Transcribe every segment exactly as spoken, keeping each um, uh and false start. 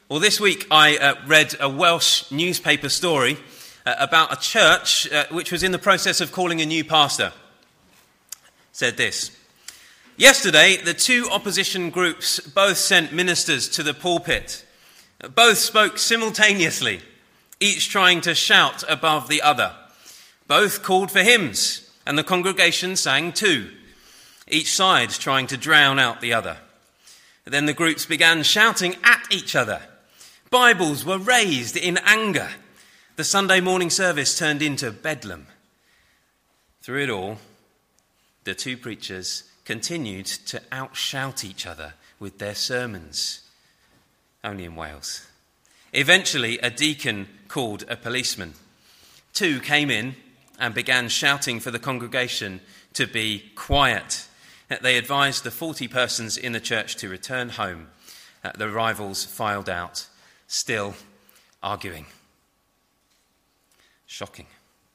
Well, this week I uh, read a Welsh newspaper story uh, about a church uh, which was in the process of calling a new pastor. It said this: yesterday, the two opposition groups both sent ministers to the pulpit. Both spoke simultaneously, each trying to shout above the other. Both called for hymns, and the congregation sang too, each side trying to drown out the other. Then the groups began shouting at each other. Bibles were raised in anger. The Sunday morning service turned into bedlam. Through it all, the two preachers continued to outshout each other with their sermons. Only in Wales. Eventually, a deacon called a policeman. Two came in and began shouting for the congregation to be quiet. They advised the forty persons in the church to return home. The rivals filed out, still arguing. Shocking.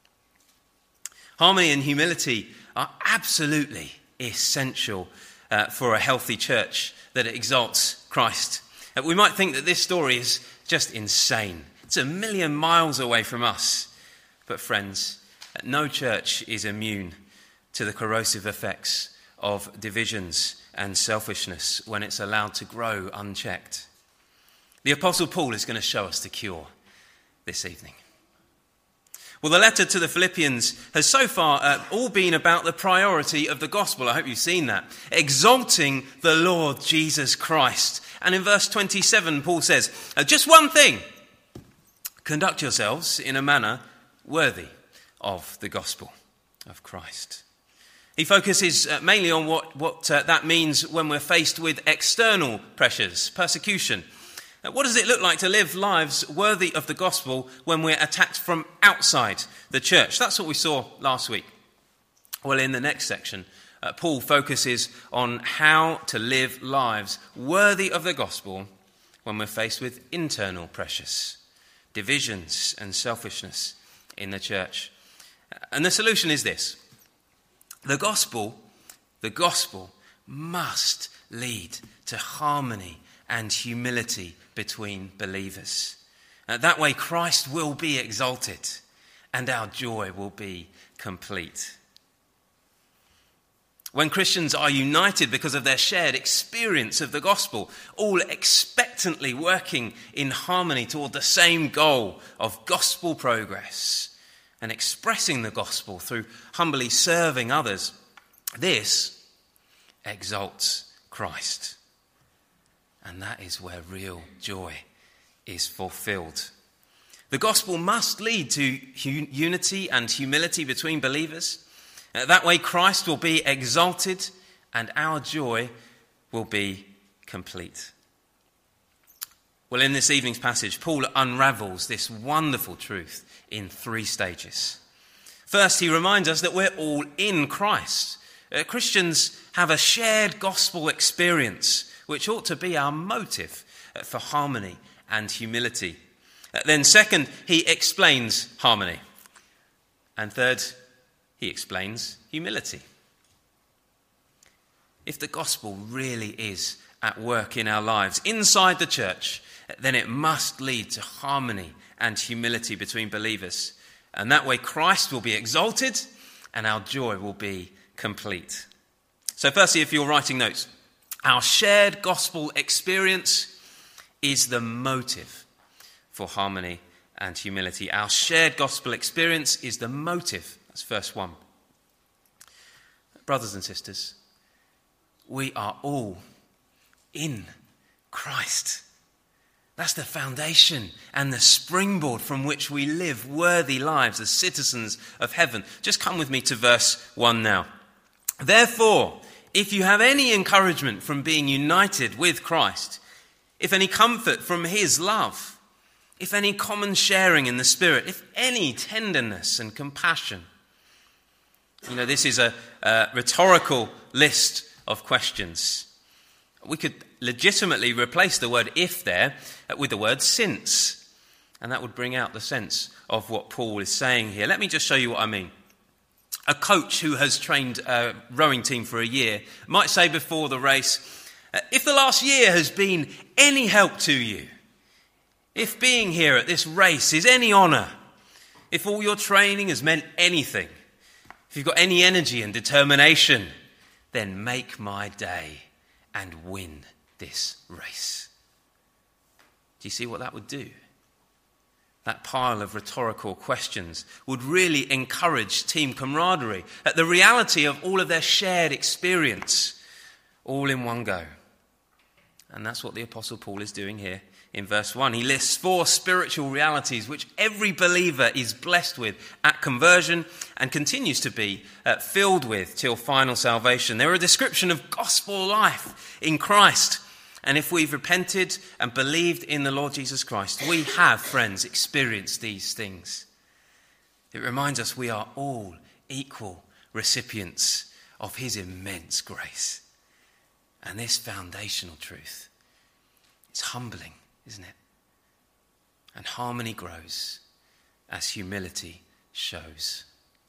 Harmony and humility are absolutely essential uh, for a healthy church that exalts Christ. Uh, we might think that this story is just insane. It's a million miles away from us. But friends, no church is immune to the corrosive effects of divisions and selfishness when it's allowed to grow unchecked. The Apostle Paul is going to show us the cure this evening. Well, the letter to the Philippians has so far uh, all been about the priority of the gospel. I hope you've seen that. Exalting the Lord Jesus Christ. And in verse twenty-seven, Paul says, uh, just one thing. Conduct yourselves in a manner worthy of the gospel of Christ. He focuses uh, mainly on what, what uh, that means when we're faced with external pressures, persecution. Uh, what does it look like to live lives worthy of the gospel when we're attacked from outside the church? That's what we saw last week. Well, in the next section, uh, Paul focuses on how to live lives worthy of the gospel when we're faced with internal pressures, divisions and selfishness in the church. And the solution is this. The gospel, the gospel must lead to harmony and humility between believers. Uh, that way Christ will be exalted and our joy will be complete. When Christians are united because of their shared experience of the gospel, all expectantly working in harmony toward the same goal of gospel progress and expressing the gospel through humbly serving others, this exalts Christ. And that is where real joy is fulfilled. The gospel must lead to hu- unity and humility between believers. Uh, that way Christ will be exalted and our joy will be complete. Well, in this evening's passage, Paul unravels this wonderful truth in three stages. First, he reminds us that we're all in Christ. Uh, Christians have a shared gospel experience, which ought to be our motive uh, for harmony and humility. Uh, then second, he explains harmony. And third, he explains humility. If the gospel really is at work in our lives, inside the church, then it must lead to harmony and humility between believers. And that way Christ will be exalted and our joy will be complete. So firstly, if you're writing notes, our shared gospel experience is the motive for harmony and humility. Our shared gospel experience is the motive. That's verse one. Brothers and sisters, we are all in Christ. That's the foundation and the springboard from which we live worthy lives as citizens of heaven. Just come with me to verse one now. Therefore, if you have any encouragement from being united with Christ, if any comfort from his love, if any common sharing in the Spirit, if any tenderness and compassion. You know, this is a, a rhetorical list of questions. We could legitimately replace the word if there with the word since. And that would bring out the sense of what Paul is saying here. Let me just show you what I mean. A coach who has trained a rowing team for a year might say before the race, if the last year has been any help to you, If being here at this race is any honour, if all your training has meant anything, if you've got any energy and determination, then make my day and win this race. Do you see what that would do? That pile of rhetorical questions would really encourage team camaraderie at the reality of all of their shared experience, all in one go. And that's what the Apostle Paul is doing here in verse one. He lists four spiritual realities which every believer is blessed with at conversion and continues to be uh, filled with till final salvation. They're a description of gospel life in Christ. And if we've repented and believed in the Lord Jesus Christ, we have, friends, experienced these things. It reminds us we are all equal recipients of his immense grace. And this foundational truth, it's humbling, isn't it? And harmony grows as humility shows.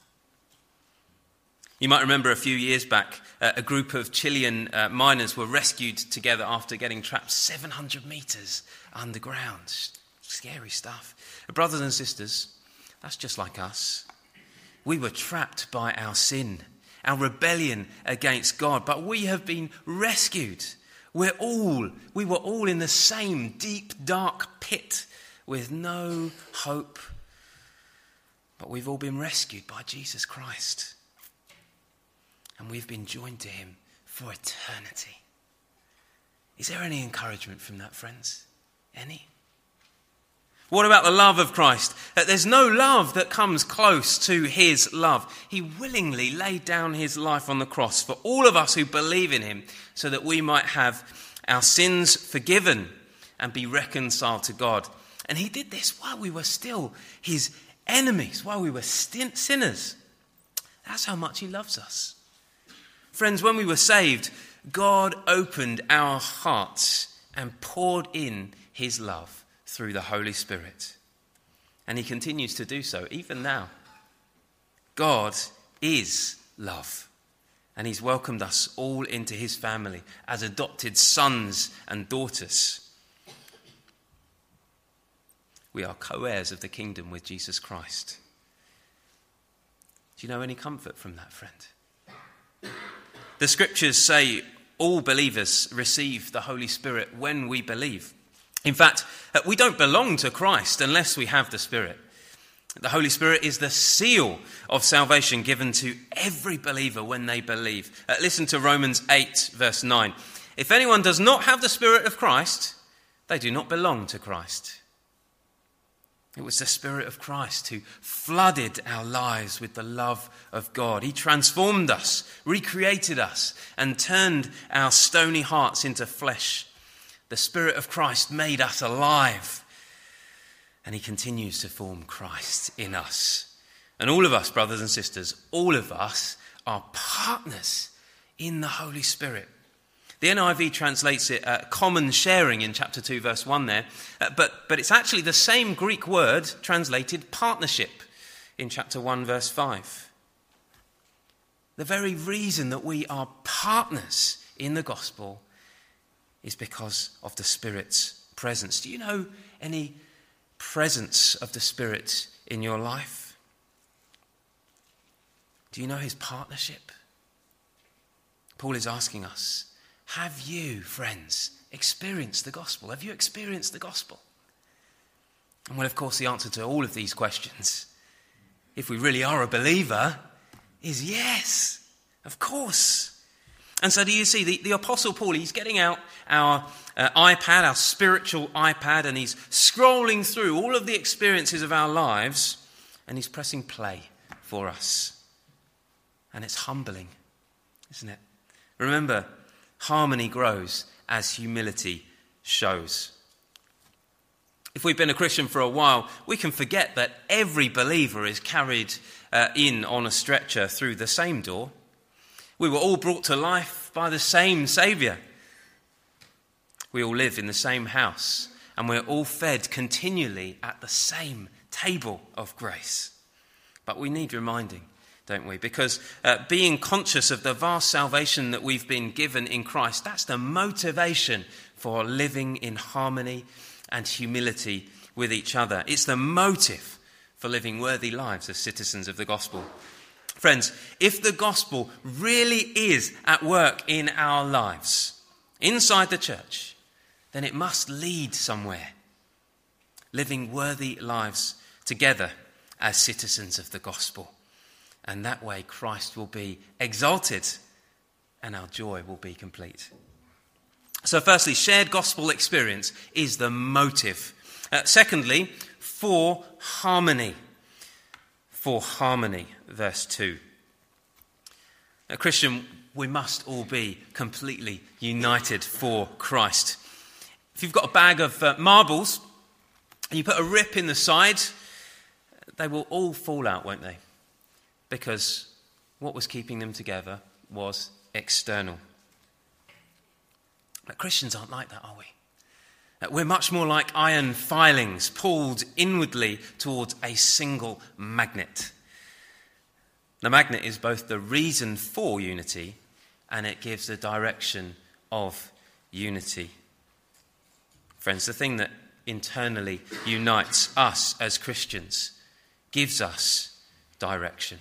You might remember a few years back, uh, a group of Chilean uh, miners were rescued together after getting trapped seven hundred metres underground. Scary stuff. But brothers and sisters, that's just like us. We were trapped by our sin, our rebellion against God, but we have been rescued. We're all, we were all in the same deep, dark pit with no hope, but we've all been rescued by Jesus Christ. And we've been joined to him for eternity. Is there any encouragement from that, friends? Any? What about the love of Christ? That there's no love that comes close to his love. He willingly laid down his life on the cross for all of us who believe in him so that we might have our sins forgiven and be reconciled to God. And he did this while we were still his enemies, while we were sin- sinners. That's how much he loves us. Friends, when we were saved, God opened our hearts and poured in his love through the Holy Spirit. And he continues to do so even now. God is love. And he's welcomed us all into his family as adopted sons and daughters. We are co-heirs of the kingdom with Jesus Christ. Do you know any comfort from that, friend? The scriptures say all believers receive the Holy Spirit when we believe. In fact, we don't belong to Christ unless we have the Spirit. The Holy Spirit is the seal of salvation given to every believer when they believe. Uh, listen to Romans eight, verse nine. If anyone does not have the Spirit of Christ, they do not belong to Christ. It was the Spirit of Christ who flooded our lives with the love of God. He transformed us, recreated us, and turned our stony hearts into flesh. The Spirit of Christ made us alive. And he continues to form Christ in us. And all of us, brothers and sisters, all of us are partners in the Holy Spirit. The N I V translates it uh, common sharing in chapter two, verse one there. Uh, but, but it's actually the same Greek word translated partnership in chapter one, verse five. The very reason that we are partners in the gospel is because of the Spirit's presence. Do you know any presence of the Spirit in your life? Do you know his partnership? Paul is asking us, have you, friends, experienced the gospel? Have you experienced the gospel? And well, of course, the answer to all of these questions, if we really are a believer, is yes, of course. And so do you see, the, the Apostle Paul, he's getting out our uh, iPad, our spiritual iPad, and he's scrolling through all of the experiences of our lives, and he's pressing play for us. And it's humbling, isn't it? Remember, harmony grows as humility shows. If we've been a Christian for a while, we can forget that every believer is carried uh, in on a stretcher through the same door. We were all brought to life by the same Saviour. We all live in the same house, and we're all fed continually at the same table of grace. But we need reminding, don't we? Because uh, being conscious of the vast salvation that we've been given in Christ, that's the motivation for living in harmony and humility with each other. It's the motive for living worthy lives as citizens of the gospel. Friends, if the gospel really is at work in our lives, inside the church, then it must lead somewhere. Living worthy lives together as citizens of the gospel. And that way Christ will be exalted and our joy will be complete. So firstly, shared gospel experience is the motive. Uh, secondly, for harmony. For harmony, verse two. A Christian, we must all be completely united for Christ. If you've got a bag of uh, marbles and you put a rip in the side, they will all fall out, won't they? Because what was keeping them together was external. But Christians aren't like that, are we? We're much more like iron filings pulled inwardly towards a single magnet. The magnet is both the reason for unity and it gives the direction of unity. Friends, the thing that internally unites us as Christians gives us direction.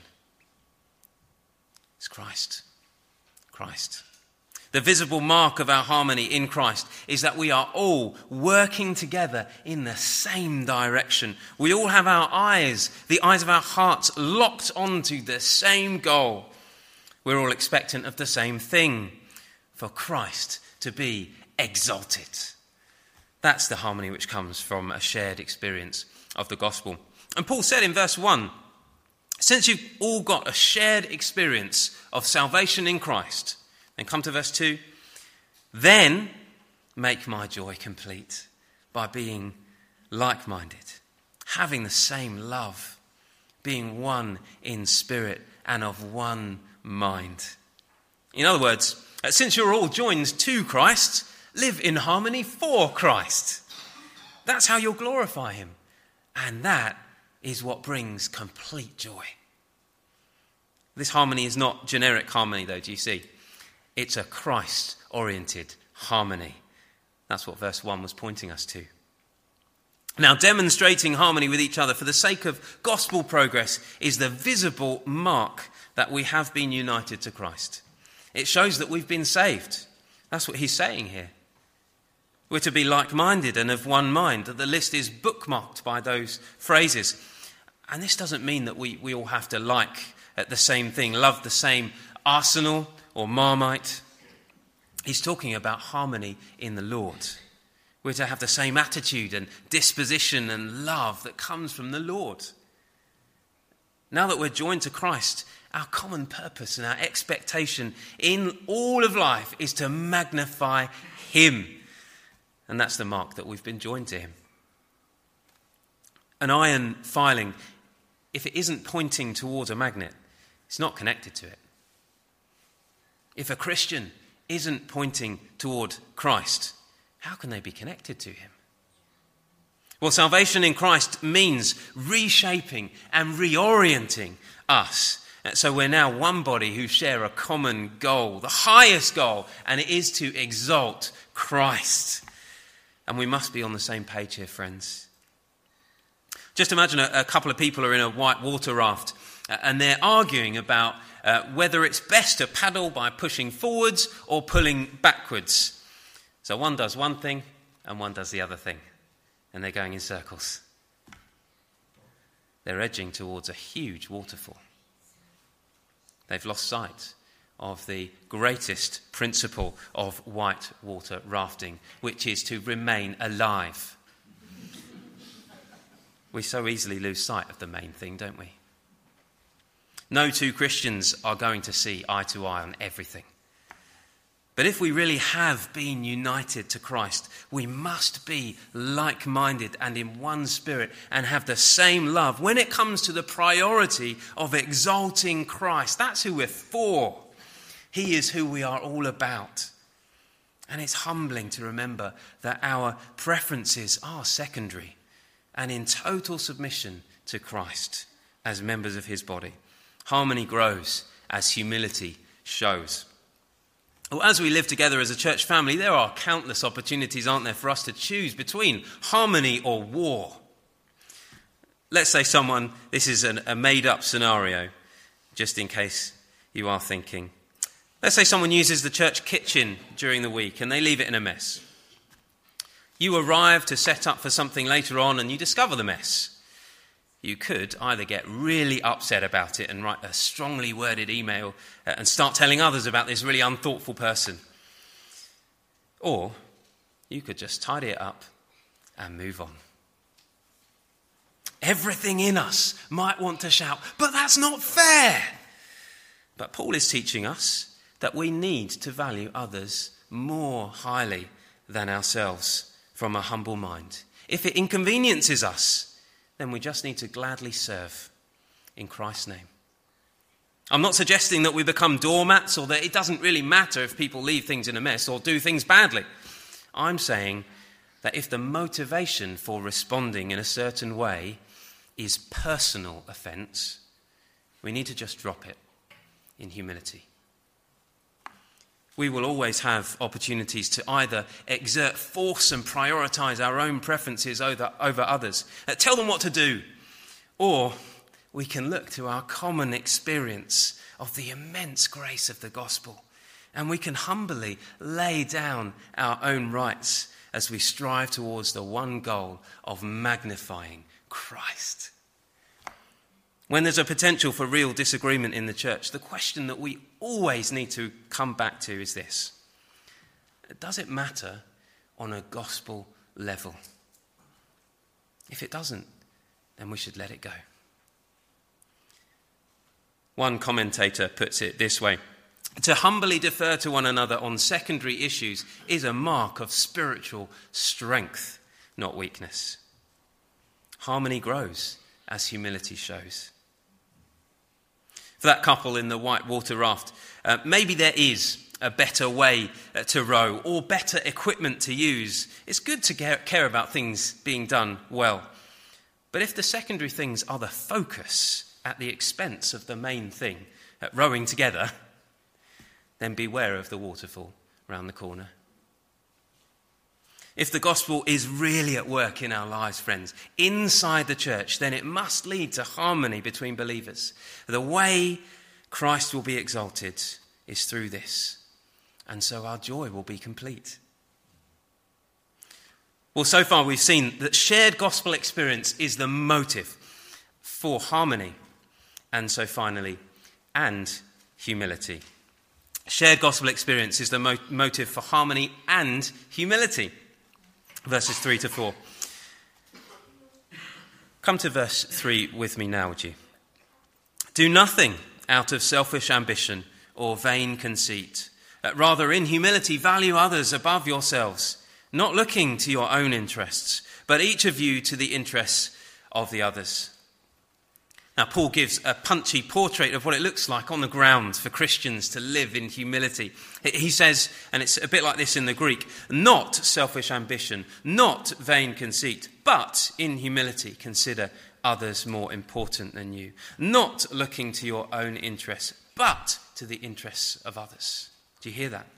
It's Christ. Christ. The visible mark of our harmony in Christ is that we are all working together in the same direction. We all have our eyes, the eyes of our hearts, locked onto the same goal. We're all expectant of the same thing, for Christ to be exalted. That's the harmony which comes from a shared experience of the gospel. And Paul said in verse one, since you've all got a shared experience of salvation in Christ, and come to verse two, then make my joy complete by being like-minded, having the same love, being one in spirit and of one mind. In other words, since you're all joined to Christ, live in harmony for Christ. That's how you'll glorify him. And that is what brings complete joy. This harmony is not generic harmony, though, do you see? It's a Christ-oriented harmony. That's what verse one was pointing us to. Now, demonstrating harmony with each other for the sake of gospel progress is the visible mark that we have been united to Christ. It shows that we've been saved. That's what he's saying here. We're to be like-minded and of one mind. The list is bookmarked by those phrases. And this doesn't mean that we, we all have to like the same thing, love the same Arsenal or Marmite. He's talking about harmony in the Lord. We're to have the same attitude and disposition and love that comes from the Lord. Now that we're joined to Christ, our common purpose and our expectation in all of life is to magnify him. And that's the mark that we've been joined to him. An iron filing, if it isn't pointing towards a magnet, it's not connected to it. If a Christian isn't pointing toward Christ, how can they be connected to him? Well, salvation in Christ means reshaping and reorienting us. So we're now one body who share a common goal, the highest goal, and it is to exalt Christ. And we must be on the same page here, friends. Just imagine a, a couple of people are in a white water raft uh, and they're arguing about uh, whether it's best to paddle by pushing forwards or pulling backwards. So one does one thing and one does the other thing. And they're going in circles. They're edging towards a huge waterfall. They've lost sight of the greatest principle of white water rafting, which is to remain alive. We so easily lose sight of the main thing, don't we? No two Christians are going to see eye to eye on everything. But if we really have been united to Christ, we must be like-minded and in one spirit and have the same love when it comes to the priority of exalting Christ. That's who we're for. He is who we are all about. And it's humbling to remember that our preferences are secondary and in total submission to Christ as members of his body. Harmony grows as humility shows. Well, as we live together as a church family, there are countless opportunities, aren't there, for us to choose between harmony or war. Let's say someone, this is an, a made-up scenario, just in case you are thinking. Let's say someone uses the church kitchen during the week and they leave it in a mess. You arrive to set up for something later on and you discover the mess. You could either get really upset about it and write a strongly worded email and start telling others about this really unthoughtful person. Or you could just tidy it up and move on. Everything in us might want to shout, but that's not fair. But Paul is teaching us that we need to value others more highly than ourselves from a humble mind. If it inconveniences us, then we just need to gladly serve in Christ's name. I'm not suggesting that we become doormats or that it doesn't really matter if people leave things in a mess or do things badly. I'm saying that if the motivation for responding in a certain way is personal offence, we need to just drop it in humility. We will always have opportunities to either exert force and prioritise our own preferences over, over others, uh, tell them what to do, or we can look to our common experience of the immense grace of the gospel, and we can humbly lay down our own rights as we strive towards the one goal of magnifying Christ. When there's a potential for real disagreement in the church, the question that we always need to come back to is this: does it matter on a gospel level? If it doesn't, then we should let it go. One commentator puts it this way: to humbly defer to one another on secondary issues is a mark of spiritual strength, not weakness. Harmony grows as humility shows. For that couple in the white water raft, uh, maybe there is a better way uh, to row or better equipment to use. It's good to care, care about things being done well. But if the secondary things are the focus at the expense of the main thing, uh, rowing together, then beware of the waterfall round the corner. If the gospel is really at work in our lives, friends, inside the church, then it must lead to harmony between believers. The way Christ will be exalted is through this, and so our joy will be complete. Well, so far we've seen that shared gospel experience is the motive for harmony, and so finally, and humility. Shared gospel experience is the mo- motive for harmony and humility. Verses three to four. Come to verse three with me now, would you? Do nothing out of selfish ambition or vain conceit. Rather, in humility, value others above yourselves, not looking to your own interests, but each of you to the interests of the others. Now, Paul gives a punchy portrait of what it looks like on the ground for Christians to live in humility. He says, and it's a bit like this in the Greek, not selfish ambition, not vain conceit, but in humility consider others more important than you. Not looking to your own interests, but to the interests of others. Do you hear that?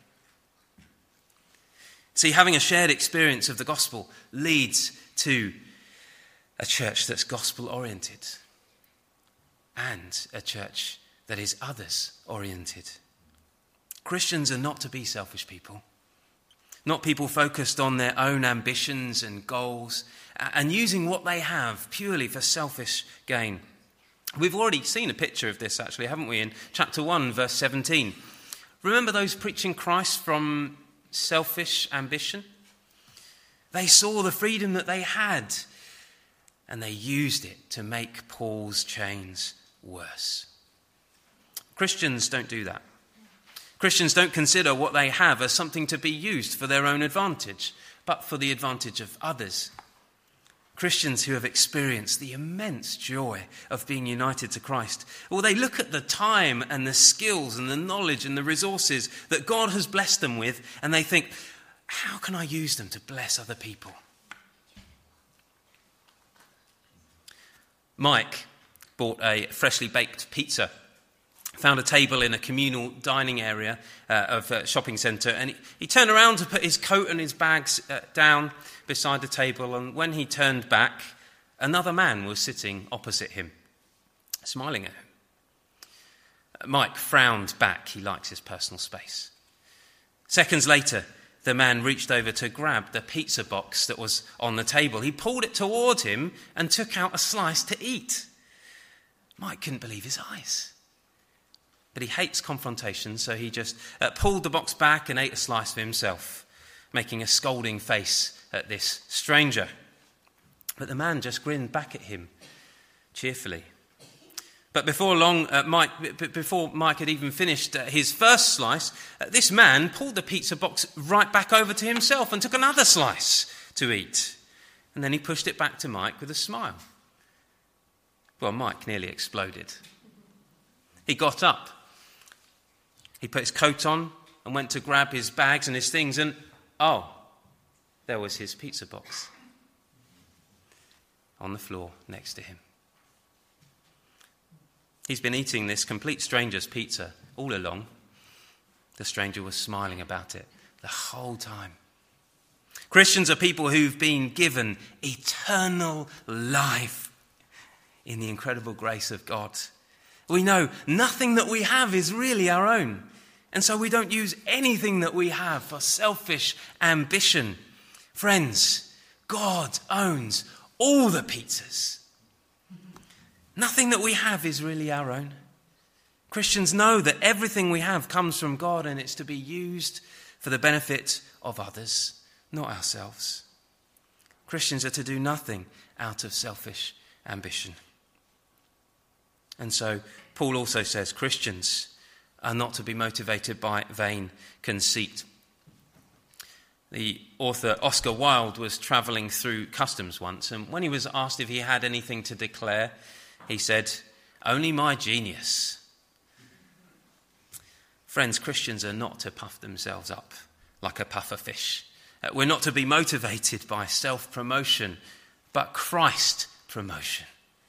See, having a shared experience of the gospel leads to a church that's gospel-oriented, and a church that is others-oriented. Christians are not to be selfish people, not people focused on their own ambitions and goals and using what they have purely for selfish gain. We've already seen a picture of this, actually, haven't we, in chapter one, verse seventeen. Remember those preaching Christ from selfish ambition? They saw the freedom that they had, and they used it to make Paul's chains worse. Christians don't do that. Christians don't consider what they have as something to be used for their own advantage, but for the advantage of others. Christians who have experienced the immense joy of being united to Christ, well, they look at the time and the skills and the knowledge and the resources that God has blessed them with, and they think, how can I use them to bless other people? Mike bought a freshly baked pizza found a table in a communal dining area uh, of a shopping centre, and he, he turned around to put his coat and his bags uh, down beside the table, and when he turned back, another man was sitting opposite him, smiling at him. Mike frowned back. He likes his personal space. Seconds later, the man reached over to grab the pizza box that was on the table. He pulled it towards him and took out a slice to eat. Mike couldn't believe his eyes. But he hates confrontation, so he just uh, pulled the box back and ate a slice for himself, making a scolding face at this stranger. But the man just grinned back at him cheerfully. But before long, uh, Mike, b- before Mike had even finished uh, his first slice, uh, this man pulled the pizza box right back over to himself and took another slice to eat. And then he pushed it back to Mike with a smile. Well, Mike nearly exploded. He got up. He put his coat on and went to grab his bags and his things, and oh, there was his pizza box on the floor next to him. He's been eating this complete stranger's pizza all along. The stranger was smiling about it the whole time. Christians are people who've been given eternal life in the incredible grace of God. We know nothing that we have is really our own, and so we don't use anything that we have for selfish ambition. Friends, God owns all the pizzas. Nothing that we have is really our own. Christians know that everything we have comes from God, and it's to be used for the benefit of others, not ourselves. Christians are to do nothing out of selfish ambition. And so Paul also says Christians are not to be motivated by vain conceit. The author Oscar Wilde was travelling through customs once, and when he was asked if he had anything to declare, he said, "Only my genius." Friends, Christians are not to puff themselves up like a puffer fish. We're not to be motivated by self-promotion, but Christ promotion.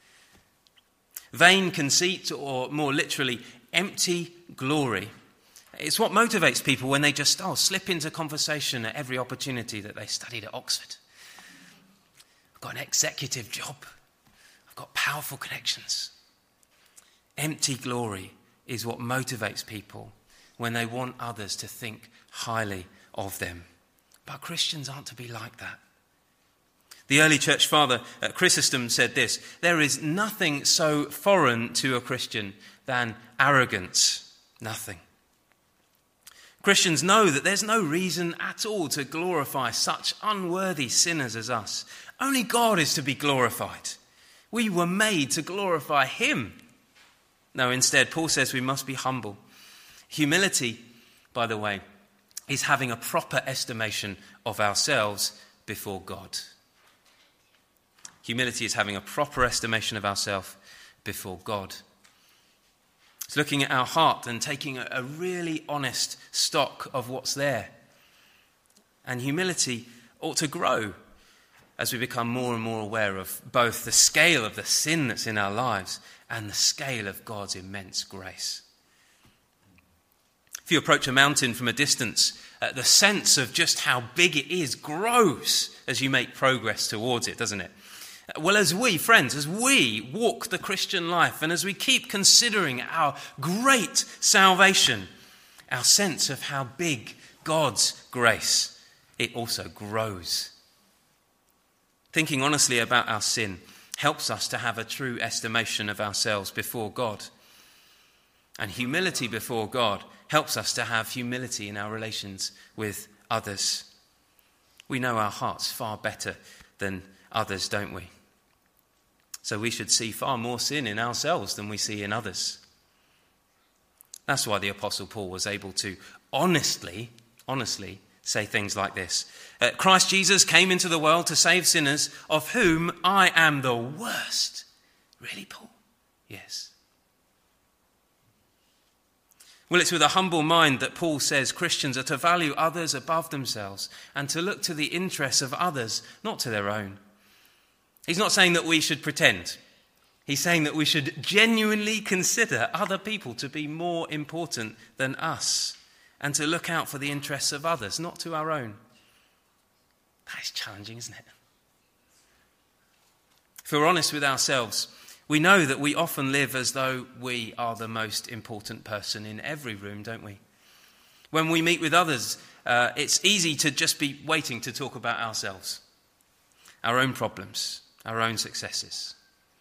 Vain conceit, or more literally, empty glory, it's what motivates people when they just oh, slip into conversation at every opportunity that they studied at Oxford. I've got an executive job. I've got powerful connections. Empty glory is what motivates people when they want others to think highly of them. But Christians aren't to be like that. The early church father, uh, Chrysostom, said this: there is nothing so foreign to a Christian than arrogance. Nothing. Christians know that there's no reason at all to glorify such unworthy sinners as us. Only God is to be glorified. We were made to glorify him. No, instead, Paul says we must be humble. Humility, by the way, is having a proper estimation of ourselves before God. Humility is having a proper estimation of ourselves before God. It's looking at our heart and taking a, a really honest stock of what's there. And humility ought to grow as we become more and more aware of both the scale of the sin that's in our lives and the scale of God's immense grace. If you approach a mountain from a distance, uh, the sense of just how big it is grows as you make progress towards it, doesn't it? Well, as we, friends, as we walk the Christian life and as we keep considering our great salvation, our sense of how big God's grace, it also grows. Thinking honestly about our sin helps us to have a true estimation of ourselves before God. And humility before God helps us to have humility in our relations with others. We know our hearts far better than others, don't we? So we should see far more sin in ourselves than we see in others. That's why the Apostle Paul was able to honestly, honestly say things like this. Uh, Christ Jesus came into the world to save sinners, of whom I am the worst. Really, Paul? Yes. Well, it's with a humble mind that Paul says Christians are to value others above themselves and to look to the interests of others, not to their own. He's not saying that we should pretend. He's saying that we should genuinely consider other people to be more important than us and to look out for the interests of others, not to our own. That is challenging, isn't it? If we're honest with ourselves, we know that we often live as though we are the most important person in every room, don't we? When we meet with others, uh, it's easy to just be waiting to talk about ourselves, our own problems, our own successes.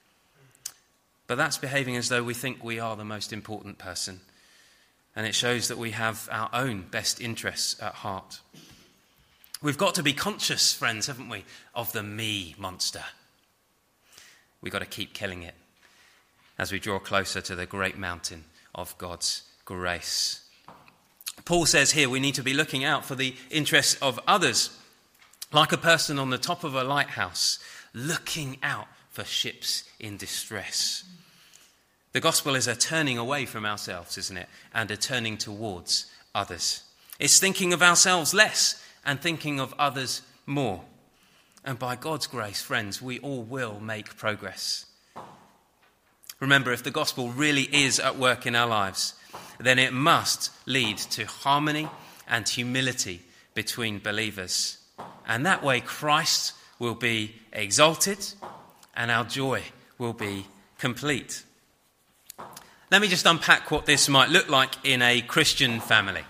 But that's behaving as though we think we are the most important person, and it shows that we have our own best interests at heart. We've got to be conscious, friends, haven't we, of the me monster. We've got to keep killing it as we draw closer to the great mountain of God's grace. Paul says here we need to be looking out for the interests of others, like a person on the top of a lighthouse, looking out for ships in distress. The gospel is a turning away from ourselves, isn't it? And a turning towards others. It's thinking of ourselves less and thinking of others more. And by God's grace, friends, we all will make progress. Remember, if the gospel really is at work in our lives, then it must lead to harmony and humility between believers. And that way Christ will be exalted and our joy will be complete. Let me just unpack what this might look like in a Christian family.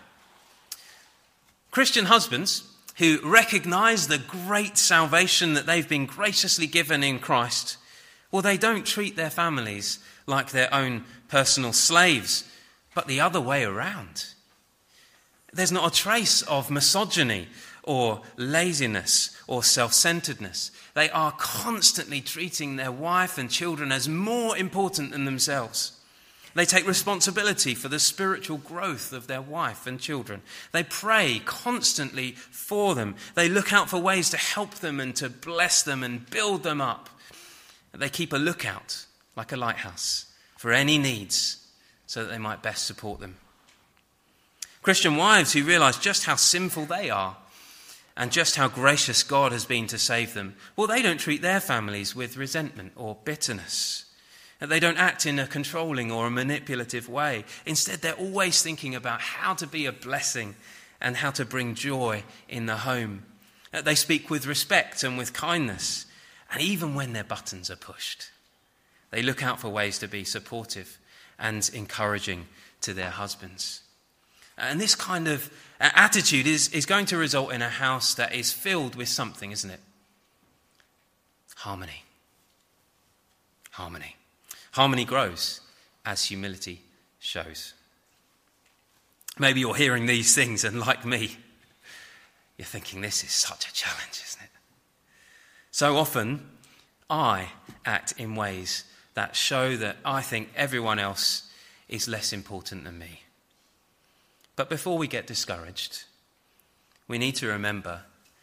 Christian husbands who recognize the great salvation that they've been graciously given in Christ, well, they don't treat their families like their own personal slaves, but the other way around. There's not a trace of misogyny or laziness or self-centeredness. They are constantly treating their wife and children as more important than themselves. They take responsibility for the spiritual growth of their wife and children. They pray constantly for them. They look out for ways to help them and to bless them and build them up. They keep a lookout, like a lighthouse, for any needs so that they might best support them. Christian wives who realize just how sinful they are and just how gracious God has been to save them, well, they don't treat their families with resentment or bitterness. They don't act in a controlling or a manipulative way. Instead, they're always thinking about how to be a blessing and how to bring joy in the home. They speak with respect and with kindness. And even when their buttons are pushed, they look out for ways to be supportive and encouraging to their husbands. And this kind of attitude is, is going to result in a house that is filled with something, isn't it? Harmony. Harmony. Harmony grows as humility shows. Maybe you're hearing these things and like me, you're thinking this is such a challenge, isn't it? So often I act in ways that show that I think everyone else is less important than me. But before we get discouraged, we need to remember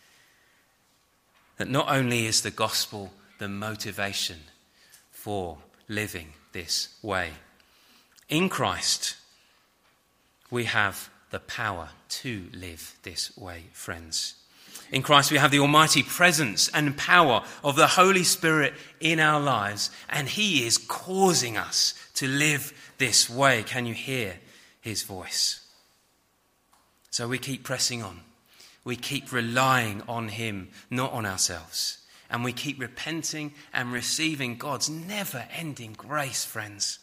that not only is the gospel the motivation for living this way, in Christ we have the power to live this way, friends. In Christ we have the almighty presence and power of the Holy Spirit in our lives, and he is causing us to live this way. Can you hear his voice? So we keep pressing on. We keep relying on him, not on ourselves. And we keep repenting and receiving God's never-ending grace, friends.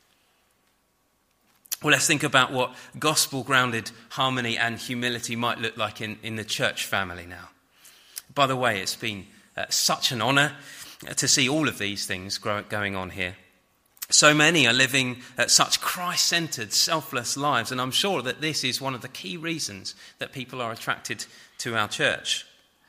Well, let's think about what gospel-grounded harmony and humility might look like in, in the church family now. By the way, it's been uh, such an honour to see all of these things grow, going on here. So many are living uh, such Christ-centred, selfless lives, and I'm sure that this is one of the key reasons that people are attracted to our church.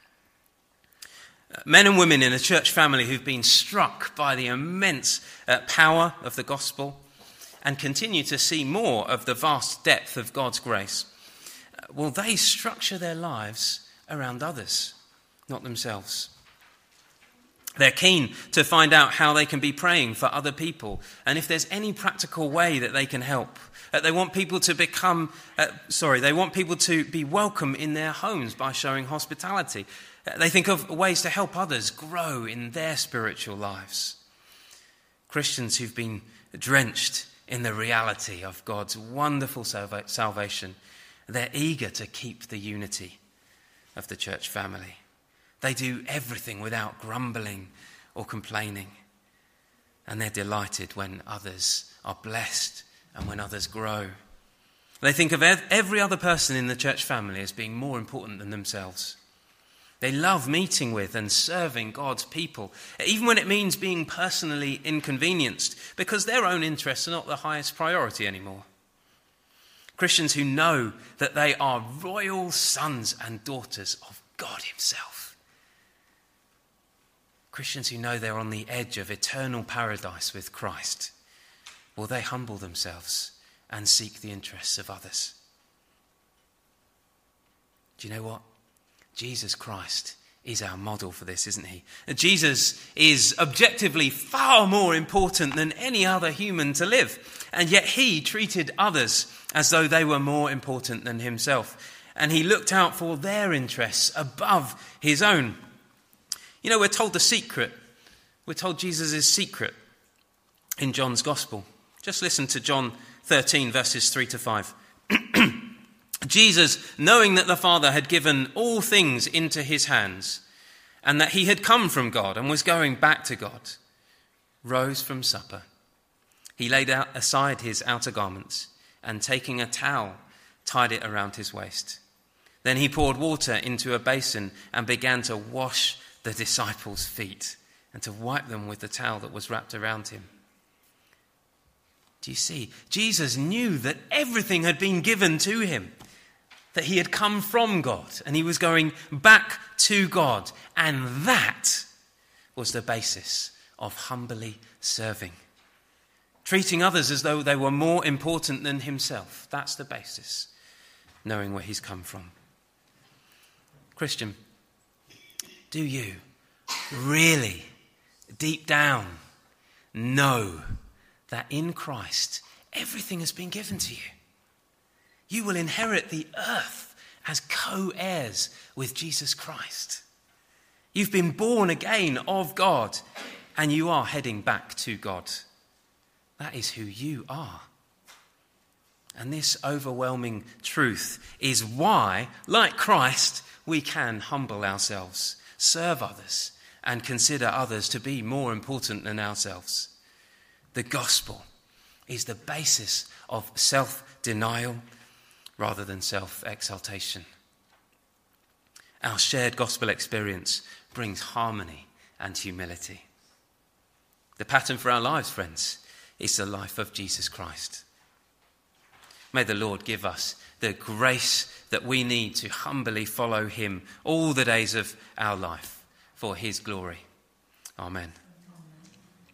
Men and women in a church family who've been struck by the immense uh, power of the gospel and continue to see more of the vast depth of God's grace, uh, well, they structure their lives around others, not themselves. They're keen to find out how they can be praying for other people and if there's any practical way that they can help. Uh, they want people to become, uh, sorry, they want people to be welcome in their homes by showing hospitality. Uh, they think of ways to help others grow in their spiritual lives. Christians who've been drenched in the reality of God's wonderful salva- salvation. They're eager to keep the unity of the church family. They do everything without grumbling or complaining. And they're delighted when others are blessed and when others grow. They think of every other person in the church family as being more important than themselves. They love meeting with and serving God's people, even when it means being personally inconvenienced, because their own interests are not the highest priority anymore. Christians who know that they are royal sons and daughters of God himself. Christians who know they're on the edge of eternal paradise with Christ. Will they humble themselves and seek the interests of others? Do you know what? Jesus Christ is our model for this, isn't he? Jesus is objectively far more important than any other human to live. And yet he treated others as though they were more important than himself. And he looked out for their interests above his own. You know, we're told the secret. We're told Jesus' secret in John's Gospel. Just listen to John thirteen, verses three to five. Jesus, knowing that the Father had given all things into his hands, and that he had come from God and was going back to God, rose from supper. He laid out aside his outer garments, and taking a towel, tied it around his waist. Then he poured water into a basin and began to wash the disciples' feet and to wipe them with the towel that was wrapped around him. Do you see? Jesus knew that everything had been given to him, that he had come from God and he was going back to God. And that was the basis of humbly serving. Treating others as though they were more important than himself. That's the basis, knowing where he's come from. Christian, do you really, deep down, know that in Christ everything has been given to you? You will inherit the earth as co-heirs with Jesus Christ. You've been born again of God, and you are heading back to God. That is who you are. And this overwhelming truth is why, like Christ, we can humble ourselves, serve others, and consider others to be more important than ourselves. The gospel is the basis of self-denial rather than self-exaltation. Our shared gospel experience brings harmony and humility. The pattern for our lives, friends, is the life of Jesus Christ. May the Lord give us the grace that we need to humbly follow him all the days of our life for his glory. Amen.